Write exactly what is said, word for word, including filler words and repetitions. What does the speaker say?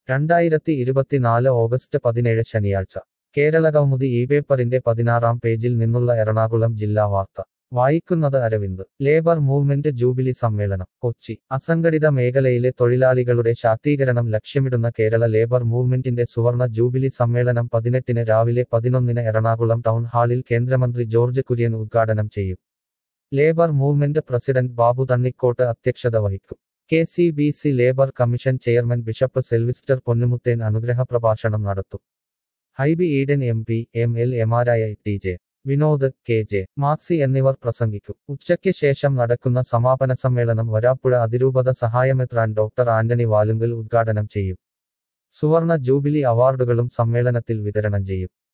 രണ്ടായിരത്തി ഇരുപത്തിനാല് ഓഗസ്റ്റ് പതിനേഴ് ശനിയാഴ്ച കേരളകൗമുദി ഈ പേപ്പറിന്റെ പതിനാറാം പേജിൽ നിന്നുള്ള എറണാകുളം ജില്ലാ വാർത്ത വായിക്കുന്നത് അരവിന്ദ് ലേബർ മൂവ്മെന്റ് ജൂബിലി സമ്മേളനം കൊച്ചി അസംഘടിത മേഖലയിലെ തൊഴിലാളികളുടെ ശാക്തീകരണം ലക്ഷ്യമിടുന്ന കേരള ലേബർ മൂവ്മെന്റിന്റെ സുവർണ ജൂബിലി സമ്മേളനം പതിനെട്ടിന് രാവിലെ പതിനൊന്നിന് എറണാകുളം ടൗൺ ഹാളിൽ കേന്ദ്രമന്ത്രി ജോർജ് കുര്യൻ ഉദ്ഘാടനം ചെയ്യും labour movement president Babu Thannikottu അധ്യക്ഷത വഹിക്കും K C B C labour commission chairman bishop Selvister Ponnumuthan അനുഗ്രഹ പ്രഭാഷണം നടത്തും Hibi Eden M P M L എമാരായ T J Vinod K J Maxi എന്നിവർ പ്രസംഗിക്കും ഉച്ചയ്ക്ക് ശേഷം നടക്കുന്ന സമാപന സമ്മേളനം വരാപ്പുഴ അതിരൂപത സഹായമെത്രാൻ ഡോക്ടർ ആന്റണി വാലുങ്കൽ ഉദ്ഘാടനം ചെയ്യും സുവർണ ജൂബിലി അവാർഡുകളും സമ്മേളനത്തിൽ വിതരണം ചെയ്യും